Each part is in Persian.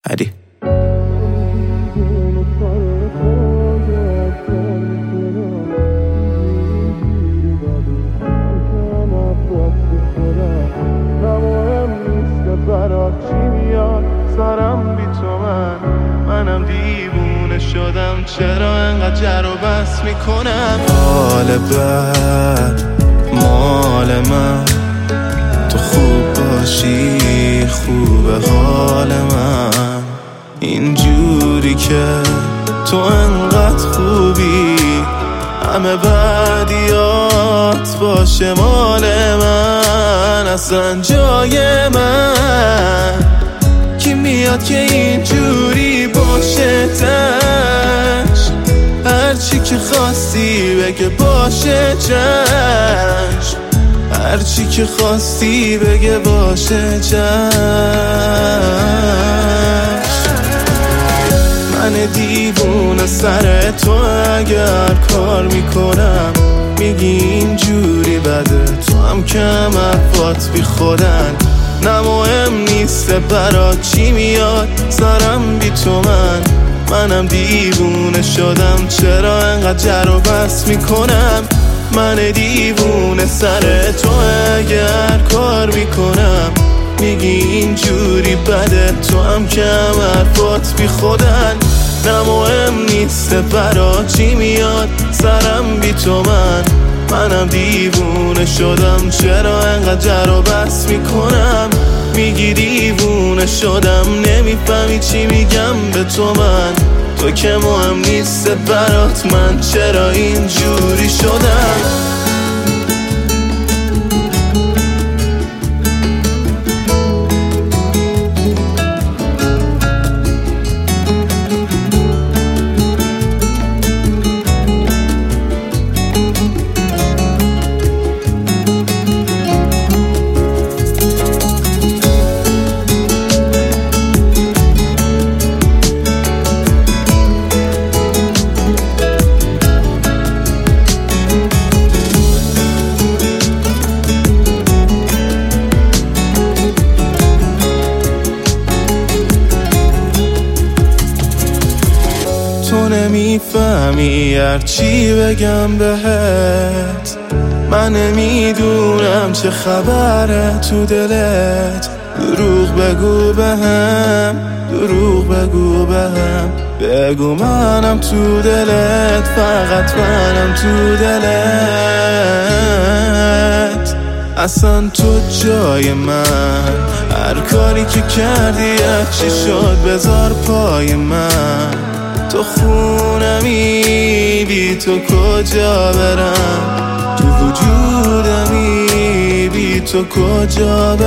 علی. سرم بی تو منم دیوونه شدم، چرا انقدر جر و بس میکنم؟ حال بد مال من، تو خوب باشی خوبه حال من. اینجوری که تو انقدر خوبی، همه بدیات باشه مال من. اصلا جای من کی میاد که اینجوری باشه تش؟ هرچی که خواستی بگه باشه چشم، هرچی که خواستی بگه باشه چشم. من دیوونه سر تو اگر کار میکنم، میگی اینجوری بده، تو هم کم حرفات بی خودن. نه مهم نیسته برات چی میاد، سرم بی تو منم دیوونه شدم، چرا انقدر جر و بس میکنم؟ من دیوونه سر تو اگر کار میکنم، میگی اینجوری بده، تو هم کم حرفات بی خودن. نه مهم نیسته برات چی میاد، سرم بی تو منم دیوونه شدم، چرا انقدر جر و بس میکنم؟ میگی دیوونه شدم، نمیفهمی چی میگم به تو تو که مهم نیسته برات، من چرا اینجوری شدم؟ تو نمیفهمی هرچی بگم بهت، من نمیدونم چه خبره تو دلت. دروغ بگو بهم، دروغ بگو بهم، بگو منم تو دلت، فقط منم تو دلت. اصلا تو جای من، هر کاری که کردی چی شد بذار پای من. تو خونمی بی تو کجا برم، تو وجودمی بی تو کجا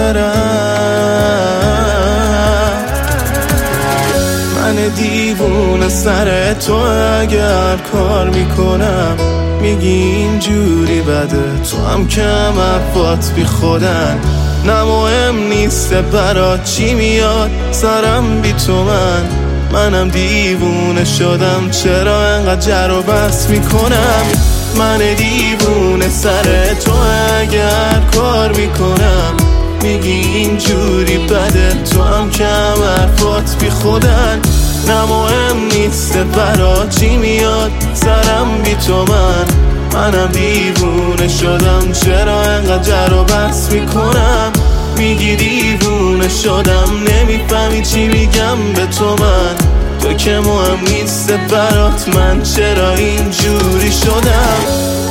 برم؟ من دیوونه سر تو اگر کار میکنم، میگی اینجوری بده، تو هم کم حرفات بی خودن. نه مهم نیسته برات چی میاد، سرم بی تو منم دیوونه شدم، چرا انقدر جر و بس میکنم؟ من دیوونه سر تو اگر کار میکنم، میگی اینجوری بده، تو هم کم حرفات بی خودن. نه مهم نیسته برات چی میاد، سرم بی تو منم دیوونه شدم، چرا انقدر جر و بس میکنم؟ میگی دیوونه شدم، نمیفهمی چی میگم به تو تو که مهم نیسته برات، من چرا اینجوری شدم؟